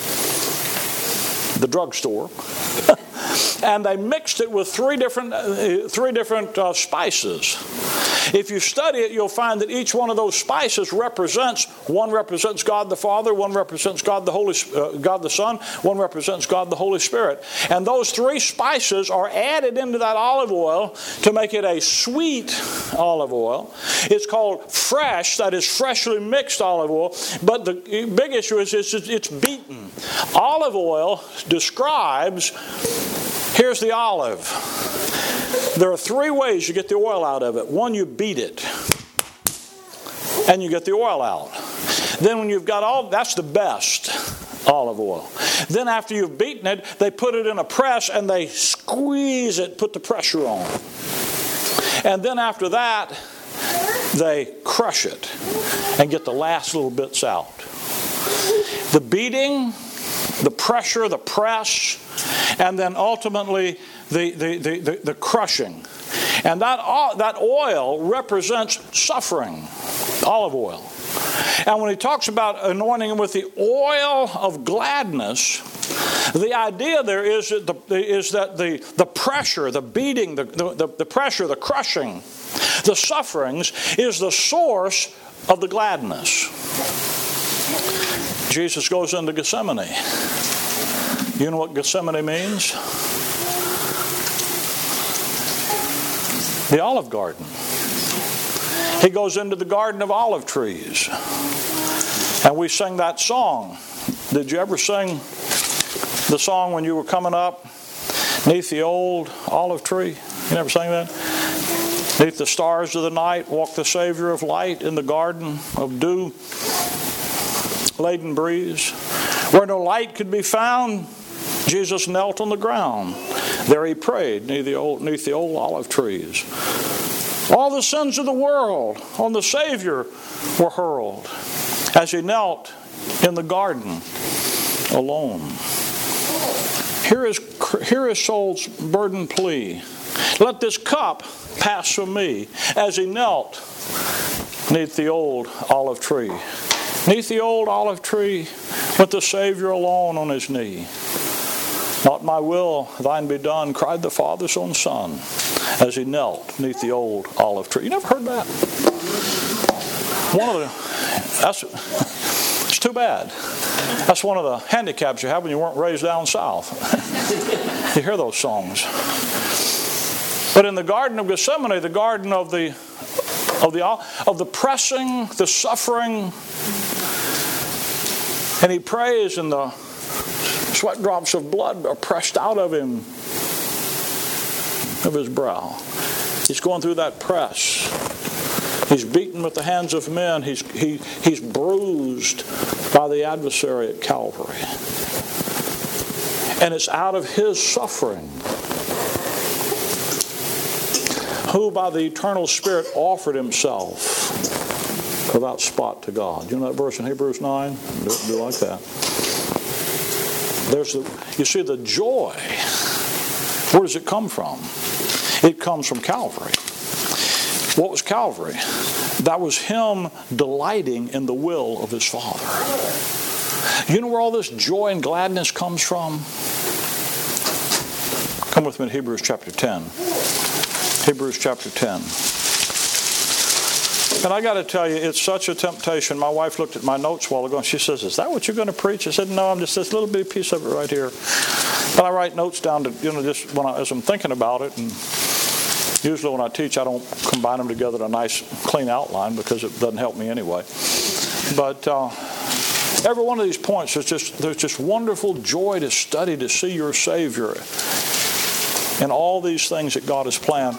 the drugstore, and they mixed it with three different uh, three different uh, spices. If you study it, you'll find that each one of those spices represents, one represents God the Father, one represents God the Holy, uh, God the Son, one represents God the Holy Spirit. And those three spices are added into that olive oil to make it a sweet olive oil. It's called fresh, that is freshly mixed olive oil. But the big issue is it's, it's beaten. Olive oil describes, here's the olive. There are three ways you get the oil out of it. One, you beat it, and you get the oil out. Then when you've got all, that's the best olive oil. Then after you've beaten it, they put it in a press and they squeeze it, put the pressure on. And then after that, they crush it and get the last little bits out. The beating, the pressure, the press, and then ultimately the, the, the, the, the crushing. And that, that oil represents suffering, olive oil. And when he talks about anointing him with the oil of gladness, the idea there is that the, is that the, the pressure, the beating, the, the, the pressure, the crushing, the sufferings is the source of the gladness. Jesus goes into Gethsemane. You know what Gethsemane means? The olive garden. He goes into the garden of olive trees. And we sang that song. Did you ever sing the song when you were coming up? Neath the old olive tree. You never sang that? Neath the stars of the night walked the Savior of light in the garden of dew laden breeze. Where no light could be found, Jesus knelt on the ground. There he prayed neath the old, neath the old olive trees. All the sins of the world on the Savior were hurled as he knelt in the garden alone. Hear his, hear his soul's burdened plea. Let this cup pass from me, as he knelt neath the old olive tree. Neath the old olive tree with the Savior alone on his knee. Not my will, thine be done, cried the Father's own Son as he knelt neath the old olive tree. You never heard that? One of the, that's, it's too bad. That's one of the handicaps you have when you weren't raised down south. You hear those songs. But in the Garden of Gethsemane, the garden of the of the of the pressing, the suffering, and he prays, and the sweat drops of blood are pressed out of him, of his brow. He's going through that press. He's beaten with the hands of men. He's he he's bruised by the adversary at Calvary. And it's out of his suffering, who by the eternal Spirit offered himself without spot to God. You know that verse in Hebrews nine? Do, do like that. There's the, you see the joy. Where does it come from? It comes from Calvary. What was Calvary? That was him delighting in the will of his Father. You know where all this joy and gladness comes from? Come with me to Hebrews chapter ten. Hebrews chapter ten. And I got to tell you, it's such a temptation. My wife looked at my notes a while ago and she says, "Is that what you're going to preach?" I said, "No, I'm just this little bitty piece of it right here." But I write notes down to, you know, just when I, as I'm thinking about it. And usually when I teach, I don't combine them together in a nice, clean outline because it doesn't help me anyway. But uh, every one of these points is just, there's just wonderful joy to study, to see your Savior and all these things that God has planned.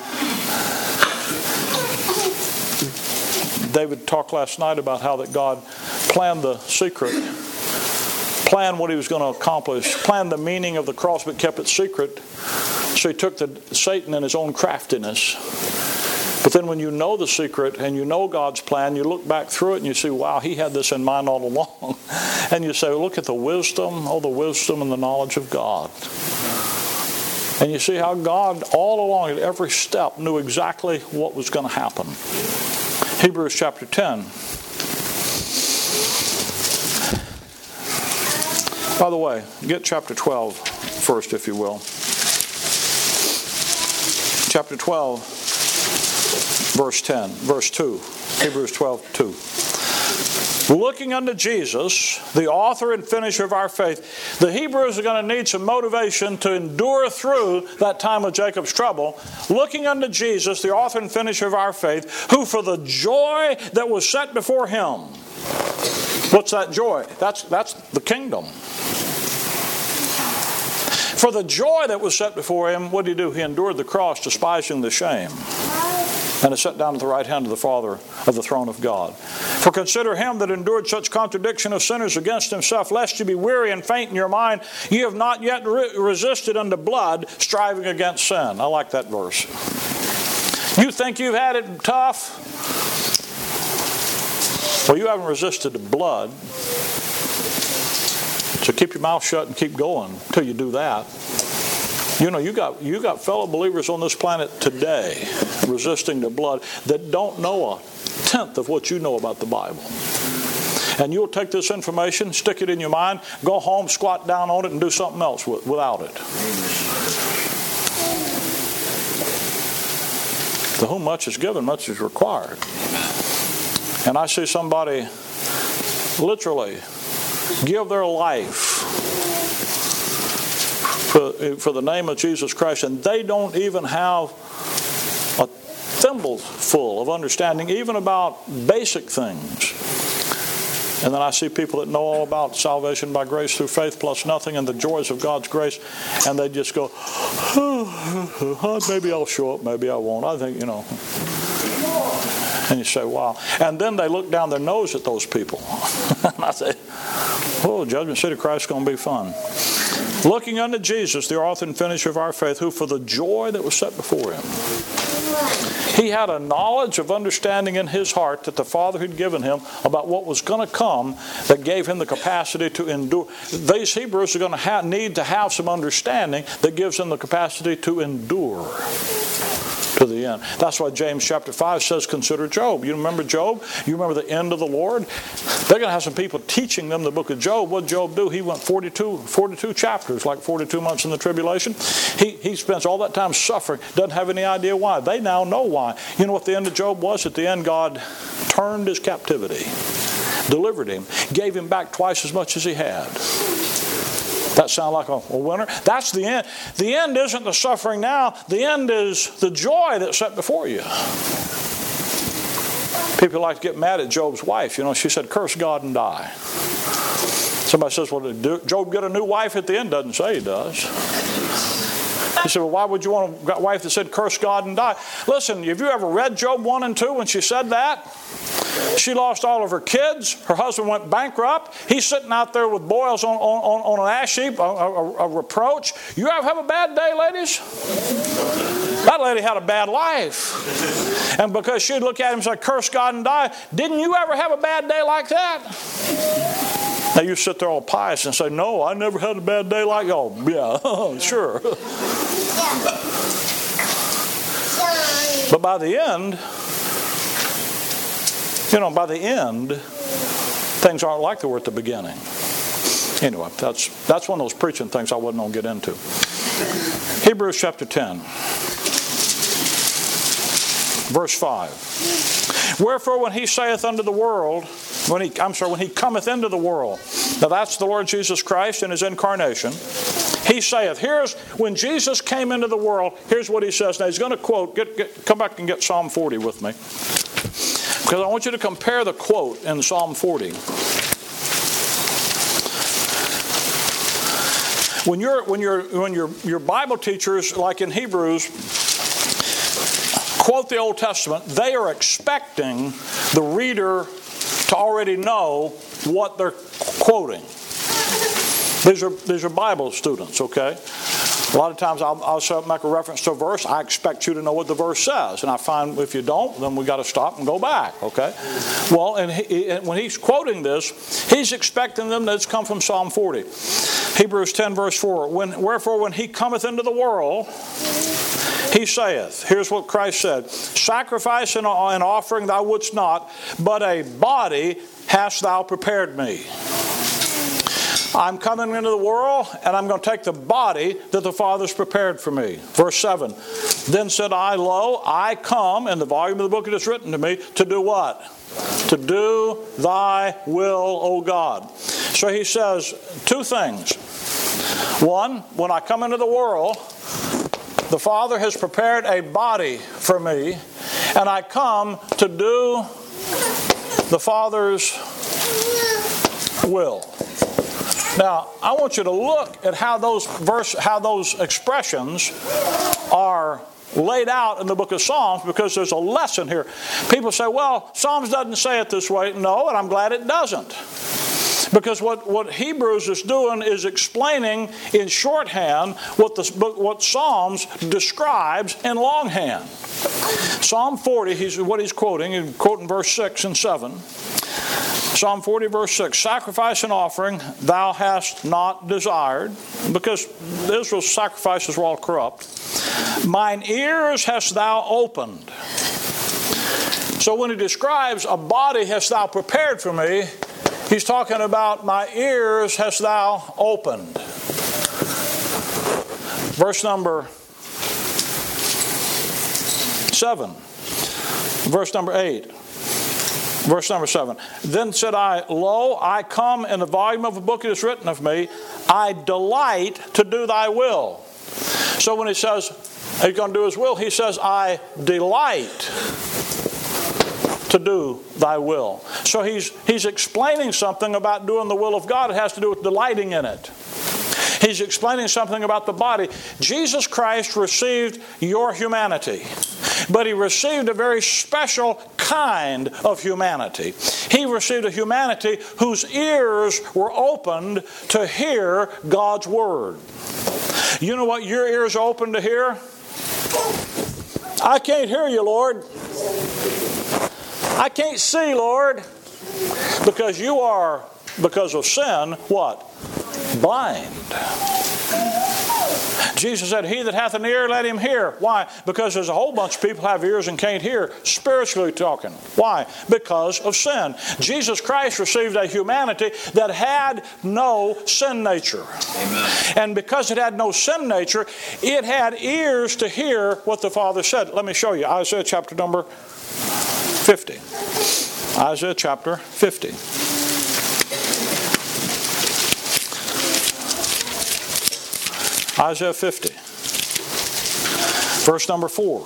David talked last night about how that God planned the secret, planned what he was going to accomplish, planned the meaning of the cross, but kept it secret. So he took the, Satan in his own craftiness. But then when you know the secret and you know God's plan, you look back through it and you see, wow, he had this in mind all along. And you say, look at the wisdom, oh, the wisdom and the knowledge of God. And you see how God all along at every step knew exactly what was going to happen. Hebrews chapter ten. By the way, get chapter twelve first, if you will. Chapter twelve, verse ten, verse two. Hebrews twelve, two. Looking unto Jesus, the author and finisher of our faith. The Hebrews are going to need some motivation to endure through that time of Jacob's trouble. Looking unto Jesus, the author and finisher of our faith, who for the joy that was set before him. What's that joy? That's, that's the kingdom. For the joy that was set before him, what did he do? He endured the cross, despising the shame, and is set down at the right hand of the Father of the throne of God. For consider him that endured such contradiction of sinners against himself, lest you be weary and faint in your mind. You have not yet re- resisted unto blood, striving against sin. I like that verse. You think you've had it tough? Well, you haven't resisted the blood. So keep your mouth shut and keep going until you do that. You know, you got you got fellow believers on this planet today resisting the blood that don't know a tenth of what you know about the Bible. And you'll take this information, stick it in your mind, go home, squat down on it, and do something else with, without it. To whom much is given, much is required. And I see somebody literally give their life for, for the name of Jesus Christ, and they don't even have a thimbleful of understanding even about basic things. And then I see people that know all about salvation by grace through faith plus nothing and the joys of God's grace, and they just go, oh, maybe I'll show up, maybe I won't. I think, you know. And you say, wow. And then they look down their nose at those people. And I say, oh, Judgment Seat of Christ is going to be fun. Looking unto Jesus, the author and finisher of our faith, who for the joy that was set before him. He had a knowledge of understanding in his heart that the Father had given him about what was going to come that gave him the capacity to endure. These Hebrews are going to have, need to have some understanding that gives them the capacity to endure to the end. That's why James chapter five says, consider Job. You remember Job? You remember the end of the Lord? They're going to have some people teaching them the book of Job. What did Job do? He went forty-two, forty-two chapters, like forty-two months in the tribulation. He, he spends all that time suffering, doesn't have any idea why. They now know why. You know what the end of Job was? At the end, God turned his captivity, delivered him, gave him back twice as much as he had. That sound like a, a winner? That's the end. The end isn't the suffering now. The end is the joy that's set before you. People like to get mad at Job's wife. You know, she said, curse God and die. Somebody says, well, did Job get a new wife at the end? Doesn't say he does. He said, well, why would you want a wife that said, curse God and die? Listen, have you ever read Job one and two when she said that? She lost all of her kids. Her husband went bankrupt. He's sitting out there with boils on, on, on an ash heap, a, a, a reproach. You ever have a bad day, ladies? That lady had a bad life. And because she'd look at him and say, curse God and die, didn't you ever have a bad day like that? Now you sit there all pious and say, no, I never had a bad day like, oh, yeah, sure. But by the end, you know, by the end, things aren't like they were at the beginning. Anyway, that's that's one of those preaching things I wasn't going to get into. Hebrews chapter ten, verse five. Wherefore, when he saith unto the world, when he, I'm sorry, when he cometh into the world, now that's the Lord Jesus Christ in his incarnation. He saith, here's when Jesus came into the world, here's what he says. Now he's going to quote, get, get, come back and get Psalm forty with me. Because I want you to compare the quote in Psalm forty. When you're when you're when your your Bible teachers, like in Hebrews, quote the Old Testament, they are expecting the reader to already know what they're quoting. These are these are Bible students, okay? A lot of times I'll, I'll make a reference to a verse. I expect you to know what the verse says. And I find if you don't, then we got to stop and go back, okay? Well, and, he, and when he's quoting this, he's expecting them that it's come from Psalm forty. Hebrews ten, verse four. When, Wherefore, when he cometh into the world, he saith, here's what Christ said, sacrifice and an offering thou wouldst not, but a body hast thou prepared me. I'm coming into the world, and I'm going to take the body that the Father's prepared for me. Verse seven. Then said I, lo, I come, in the volume of the book it is written to me, to do what? To do thy will, O God. So he says two things. One, when I come into the world, the Father has prepared a body for me, and I come to do the Father's will. Now, I want you to look at how those verse, how those expressions are laid out in the book of Psalms, because there's a lesson here. People say, well, Psalms doesn't say it this way. No, and I'm glad it doesn't. Because what, what Hebrews is doing is explaining in shorthand what, the, what Psalms describes in longhand. Psalm forty, he's, what he's quoting, he's quoting verse six and seven. Psalm forty, verse six, sacrifice and offering thou hast not desired, because Israel's sacrifices were all corrupt. Mine ears hast thou opened. So when he describes a body hast thou prepared for me, he's talking about my ears hast thou opened. Verse number seven. Verse number eight. Verse number seven. Then said I, lo, I come in the volume of a book that is written of me. I delight to do thy will. So when he says he's going to do his will, he says, I delight to do thy will. So he's he's explaining something about doing the will of God. It has to do with delighting in it. He's explaining something about the body. Jesus Christ received your humanity, but he received a very special kind of humanity. He received a humanity whose ears were opened to hear God's word. You know what your ears are open to hear? I can't hear you, Lord. I can't see, Lord. Because you are, because of sin, what? Blind. Jesus said, he that hath an ear, let him hear. Why? Because there's a whole bunch of people have ears and can't hear, spiritually talking. Why? Because of sin. Jesus Christ received a humanity that had no sin nature. Amen. And because it had no sin nature, it had ears to hear what the Father said. Let me show you. Isaiah chapter number fifty. Isaiah chapter fifty. Isaiah fifty, verse number four.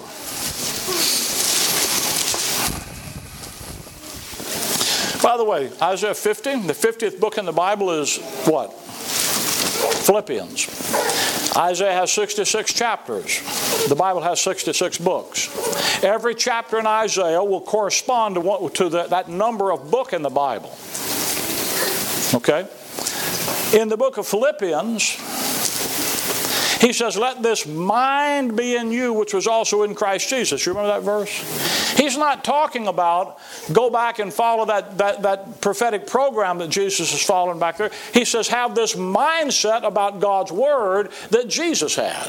By the way, Isaiah fifty, the fiftieth book in the Bible is what? Philippians. Isaiah has sixty-six chapters. The Bible has sixty-six books. Every chapter in Isaiah will correspond to, what, to the, that number of book in the Bible. Okay? In the book of Philippians, he says, let this mind be in you, which was also in Christ Jesus. You remember that verse? He's not talking about go back and follow that, that, that prophetic program that Jesus is following back there. He says, have this mindset about God's Word that Jesus had.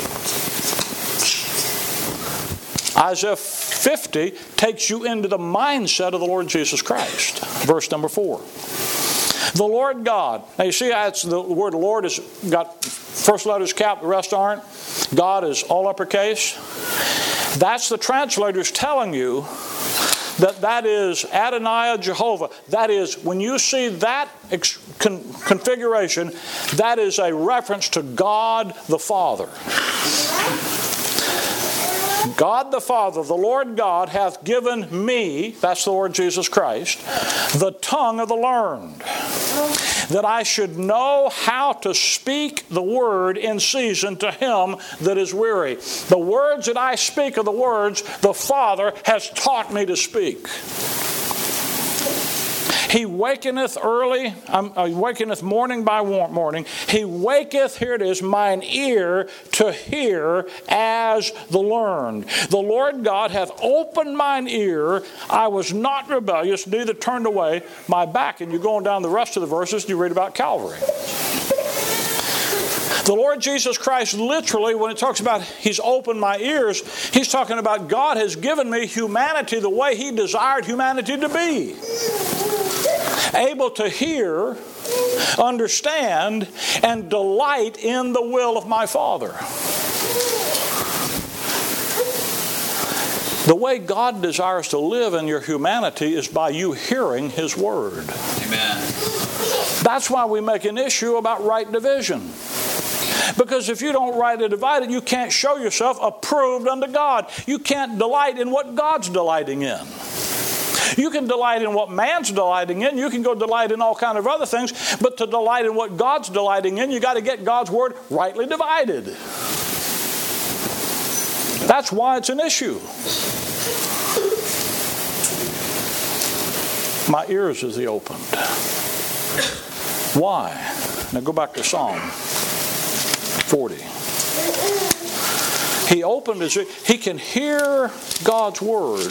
Isaiah fifty takes you into the mindset of the Lord Jesus Christ. Verse number four. The Lord God. Now you see how it's the word Lord has got first letters capped, the rest aren't. God is all uppercase. That's the translators telling you that that is Adonai Jehovah. That is, when you see that con- configuration, that is a reference to God the Father. God the Father, the Lord God, hath given me, that's the Lord Jesus Christ, the tongue of the learned, that I should know how to speak the word in season to him that is weary. The words that I speak are the words the Father has taught me to speak. He wakeneth early, um, uh, wakeneth morning by morning. He waketh, here it is, mine ear to hear as the learned. The Lord God hath opened mine ear. I was not rebellious, neither turned away my back. And you're going down the rest of the verses, you read about Calvary. The Lord Jesus Christ, literally, when it talks about He's opened my ears, He's talking about God has given me humanity the way He desired humanity to be. Able to hear, understand, and delight in the will of my Father. The way God desires to live in your humanity is by you hearing His Word. Amen. That's why we make an issue about right division. Because if you don't rightly divide it, you can't show yourself approved unto God. You can't delight in what God's delighting in. You can delight in what man's delighting in. You can go delight in all kind of other things. But to delight in what God's delighting in, you got to get God's Word rightly divided. That's why it's an issue. My ears is He opened. Why? Now go back to Psalm forty. He opened his ears. He can hear God's Word.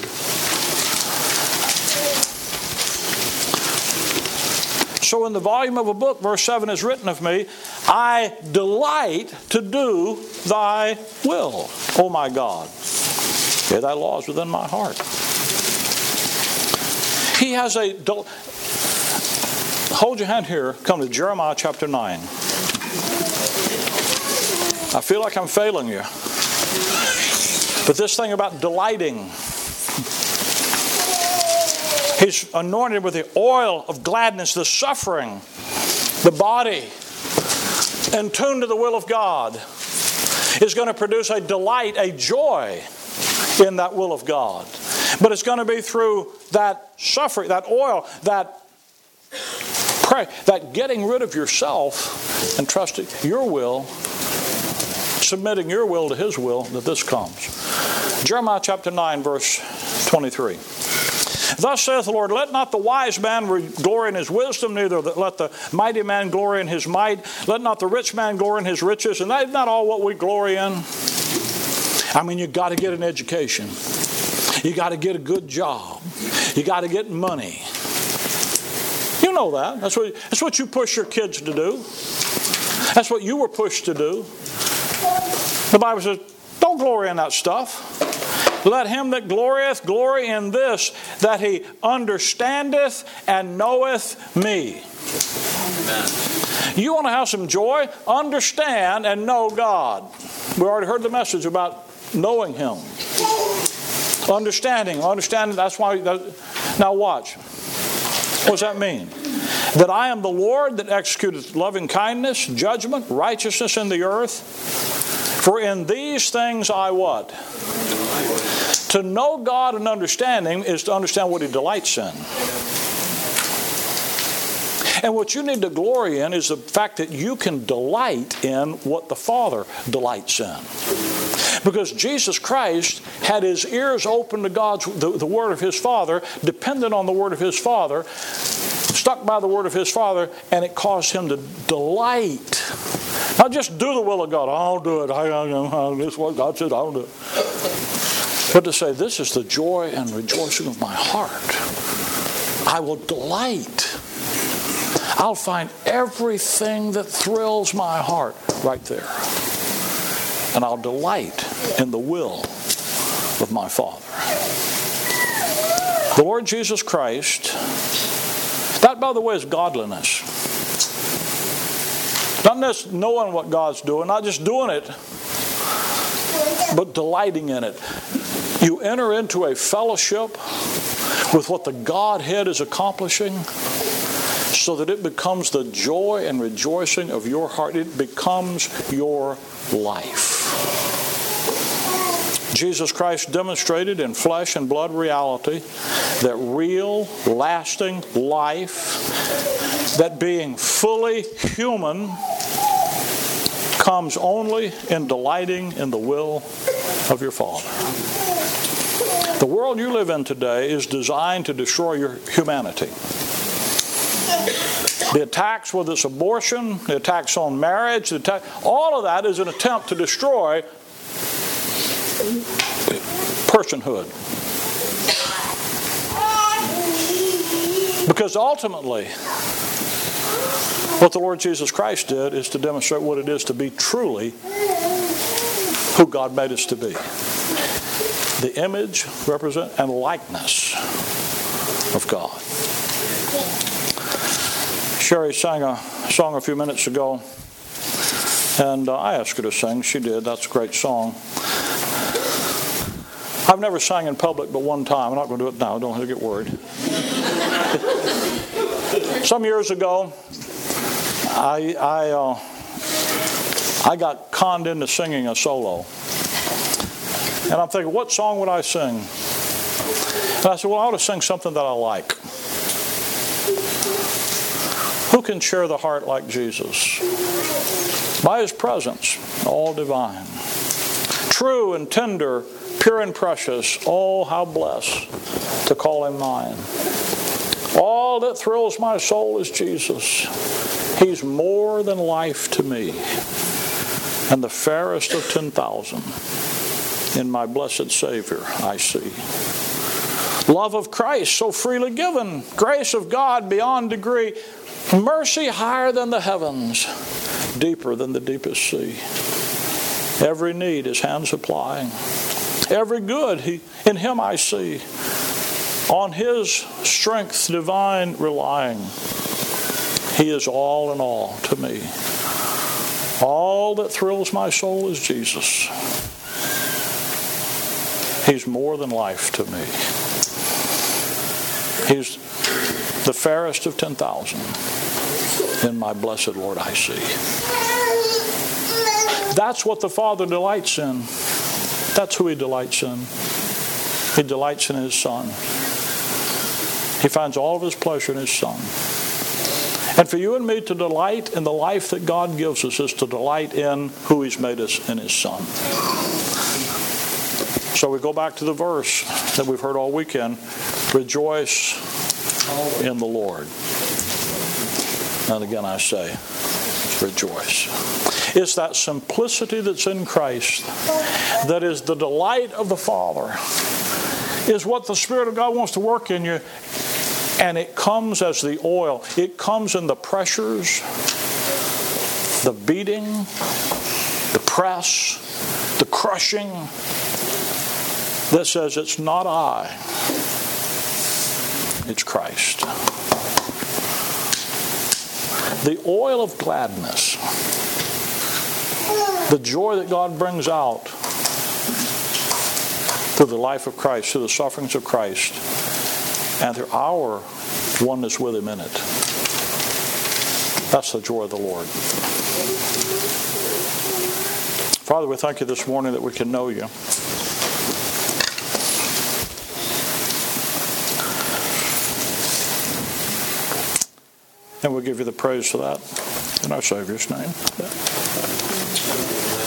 So in the volume of a book, verse seven is written of me, I delight to do thy will, O my God. Yea, thy law is within my heart. He has a... Del- Hold your hand here. Come to Jeremiah chapter nine. I feel like I'm failing you. But this thing about delighting... He's anointed with the oil of gladness, the suffering, the body, and tuned to the will of God, is going to produce a delight, a joy in that will of God. But it's going to be through that suffering, that oil, that pray, that getting rid of yourself and trusting your will, submitting your will to His will, that this comes. Jeremiah chapter nine, verse twenty-three. Thus saith the Lord, let not the wise man glory in his wisdom, neither let the mighty man glory in his might. Let not the rich man glory in his riches. And that's not all what we glory in. I mean, you got to get an education. You got to get a good job. You got to get money. You know that. That's what, that's what you push your kids to do. That's what you were pushed to do. The Bible says, don't glory in that stuff. Let him that glorieth glory in this, that he understandeth and knoweth me. Amen. You want to have some joy? Understand and know God. We already heard the message about knowing him. Understanding. Understanding. That's why. That, now watch. What does that mean? That I am the Lord that executeth loving kindness, judgment, righteousness in the earth. For in these things I what? To know God and understanding is to understand what he delights in. And what you need to glory in is the fact that you can delight in what the Father delights in. Because Jesus Christ had his ears open to God's the, the word of his Father, dependent on the word of his Father, stuck by the word of his Father, and it caused him to delight. Not just do the will of God. I'll do it. I, I, I, this is what God said. I'll do it. But to say, this is the joy and rejoicing of my heart. I will delight. I'll find everything that thrills my heart right there. And I'll delight in the will of my Father. The Lord Jesus Christ, that, by the way, is godliness. Not just knowing what God's doing, not just doing it, but delighting in it. You enter into a fellowship with what the Godhead is accomplishing so that it becomes the joy and rejoicing of your heart. It becomes your life. Jesus Christ demonstrated in flesh and blood reality that real, lasting life, that being fully human, comes only in delighting in the will of your Father. The world you live in today is designed to destroy your humanity. The attacks, whether it's abortion, the attacks on marriage, the attack, all of that is an attempt to destroy personhood. Because ultimately, what the Lord Jesus Christ did is to demonstrate what it is to be truly who God made us to be. The image, represent, and likeness of God. Sherry sang a song a few minutes ago, and uh, I asked her to sing. She did. That's a great song. I've never sang in public but one time. I'm not going to do it now. Don't have to get worried. Some years ago, I I, uh, I got conned into singing a solo. And I'm thinking, what song would I sing? And I said, well, I ought to sing something that I like. Who can share the heart like Jesus? By his presence, all divine. True and tender, pure and precious, oh, how blessed to call him mine. All that thrills my soul is Jesus. He's more than life to me, and the fairest of ten thousand. In my blessed Savior I see. Love of Christ so freely given, grace of God beyond degree, mercy higher than the heavens, deeper than the deepest sea. Every need his hand supplying, every good he, in him I see. On his strength divine relying, he is all in all to me. All that thrills my soul is Jesus. He's more than life to me. He's the fairest of ten thousand. In my blessed Lord I see. That's what the Father delights in. That's who he delights in. He delights in his Son. He finds all of his pleasure in his Son. And for you and me to delight in the life that God gives us is to delight in who he's made us in his Son. So we go back to the verse that we've heard all weekend. Rejoice in the Lord. And again I say, rejoice. It's that simplicity that's in Christ that is the delight of the Father, is what the Spirit of God wants to work in you. And it comes as the oil. It comes in the pressures, the beating, the press, the crushing that says it's not I, it's Christ. The oil of gladness, the joy that God brings out through the life of Christ, through the sufferings of Christ, and through our oneness with Him in it. That's the joy of the Lord. Father, we thank You this morning that we can know You. And we'll give You the praise for that in our Savior's name.